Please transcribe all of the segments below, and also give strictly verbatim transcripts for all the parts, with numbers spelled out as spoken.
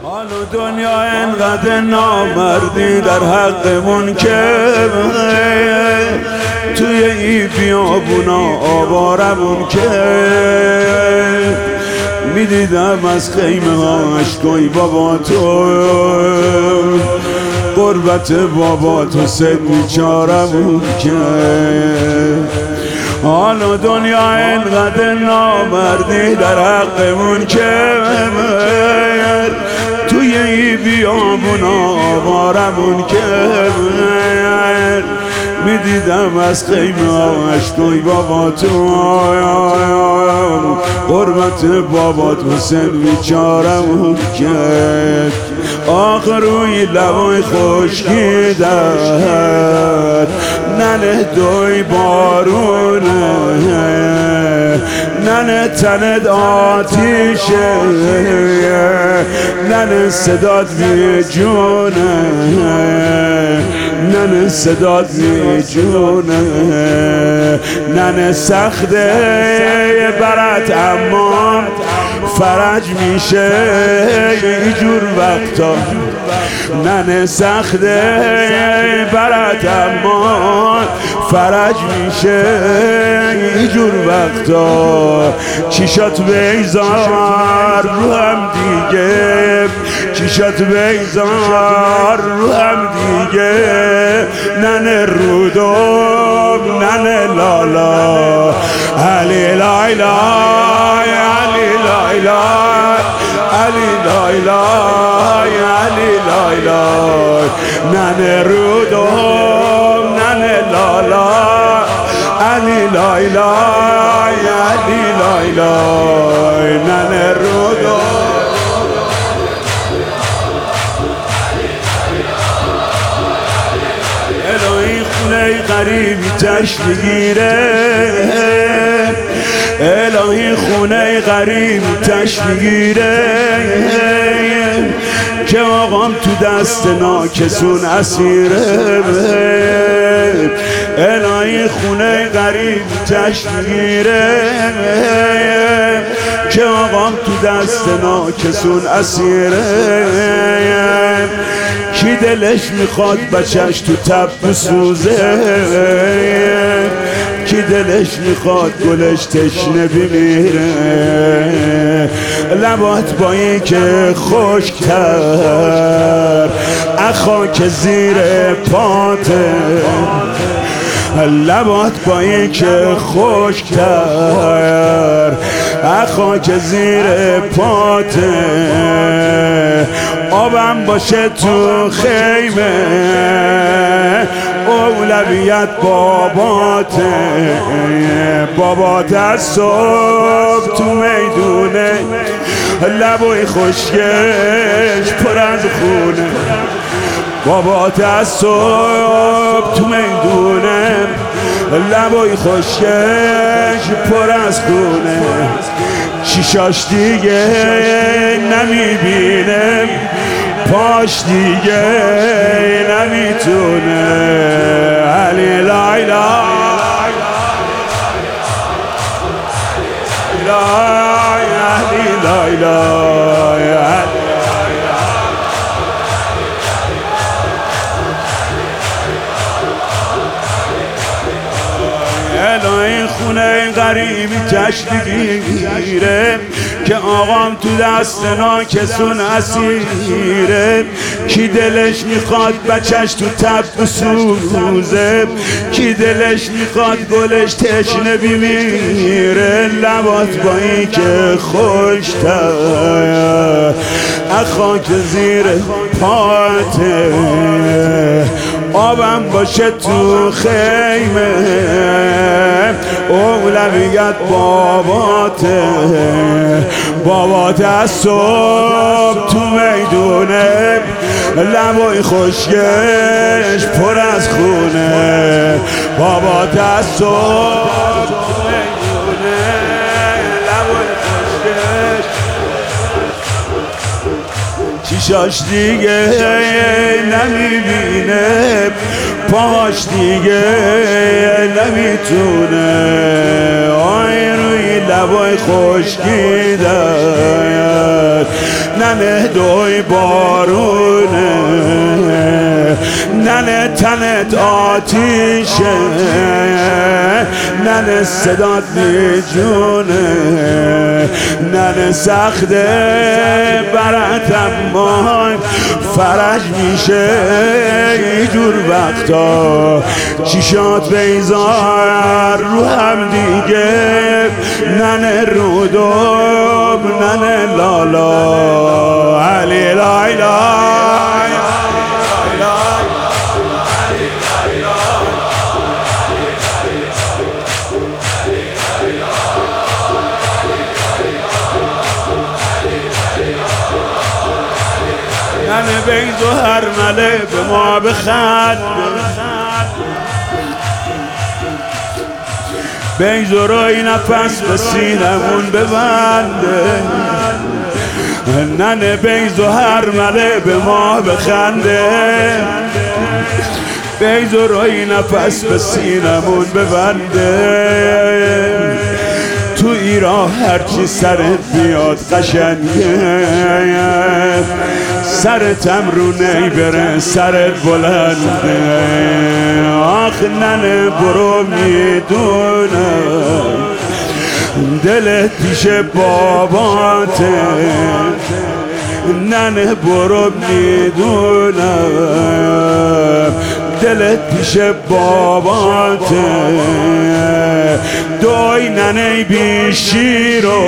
حال و دنیا انقدر نامردی در حقمون که توی این بیابونا آوارمون که میدیدم از خیمه هاش کوی بابا تو قربت بابا تو سد بیچارمون که حال و دنیا انقدر نامردی در حقمون که توی این بیابونا آوارمون که میدیدم از خیمه هاش کوی بابا تو قربت بابا تو سن بیچارمون کرد آخر روی لبای خشکی در ننه دوی بارونه ننه تنت آتیشه ننه صدات بی جونه ننه صدات بی جونه ننه سخته برات اما فرج میشه اینجور وقتا ننه سخته برات اما فرج میشه اینجور وقتا چیشات بیزار رو هم دیگه چیشات بیزار رو هم دیگه ننه رودم ننه لالا علی لایلا علی لایلا علی لایلا علی لایلا ننه رودم ننه لالا علی لایلا علی لایلا ننه رودم الهی خونه غریبی تش میگیره الهی خونه غریبی تش میگیره که آقام تو دست ناکسون اسیره الهی خونه غریبی تش میگیره که آقام تو دست ناکسون اسیره کی دلش میخواد بچهش تو تب بسوزه کی دلش میخواد گلش تشنه بمیره لبات با این که خشک‌تر اخا که زیر پاته لبات با این که خشک‌تر اخا که زیر پاته آبم باشه تو خیمه اولویت باباته بابات از صبح تو میدونه لبای خشکش پر از خونه بابات از صبح تو میدونه لبای خشکش پر از خونه شیشاش دیگه نمیبینه پاش دیگه نمیتونه علی لایلا علی لایلا الهی خونه غریبی تشت گیره که آقام تو دست ناکسون اسیره کی دلش میخواد بچهش تو تب بسوزه کی دلش میخواد گلش تشنه بمیره لبات با این که خوشتر اخا که زیر پاته آبم باشه تو خیمه اولویت باباته بابات از صبح تو میدونه لبای خشکش پر از خونه بابات از صبح تو میدونه لبای خشکش چیشاش دیگه نمیبینه پاش دیگه نمیتونه، آی روی لبای خشکیدن ننه دوی بارونه، ننه تنت آتیشه، ننه صدات میجونه، ننه سخته برات اما فرج میشه یه جور وقتا، چیشات بیزار رو هم دیگه، ننه رودوب ننه لالا علی لایلا ننه بیز و هرمله به ما بخند، بیز و روی نفس به سینمون ببنده، ننه بیز و هرمله به ما بخنده، بیز و روی نفس به سینمون ببنده، تو ایران هرچی سرت بیاد قشنگه، سرتم رو نیبره سرت بلنده، آخ ننه برو میدونم دلت پیش باباته، ننه برو میدونم دلت پیش باباته، دوی ننه بیشیرو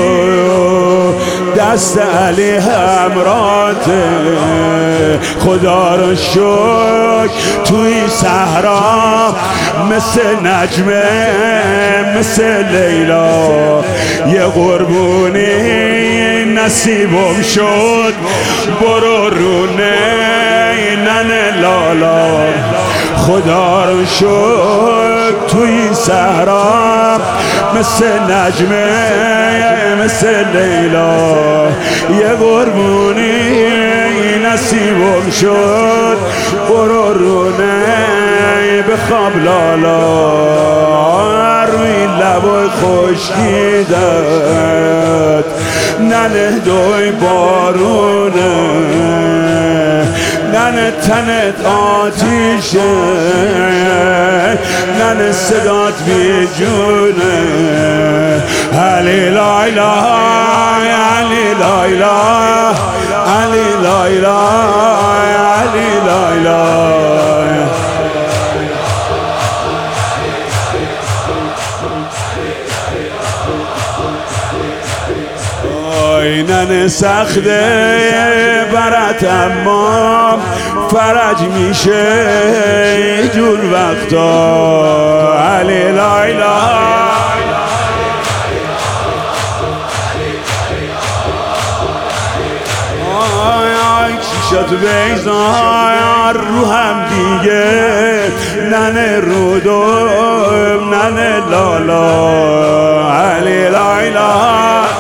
دست علی همراته، خدا رو شکر توی صحرا مثل نجمه مثل لیلا یه قربونی نصیبم شد، برو رونه ننه لالا، خدا رو شکر توی صحرا مثل نجمه مثل لیلا یه قربونی نصیبم شد، برو رونه بخواب لالا، روی لبای خشکیدت ننه دوی بارونه، ننه تنت آتیشه، ننه صدات بیجونه، علی لایلا علی لایلا علی لایلا علی لایلا ننه سخته برات اما فرج میشه جور وقتا، علی لایلا چیشات بیزار رو هم دیگه، ننه رودوم ننه لالا علی لایلا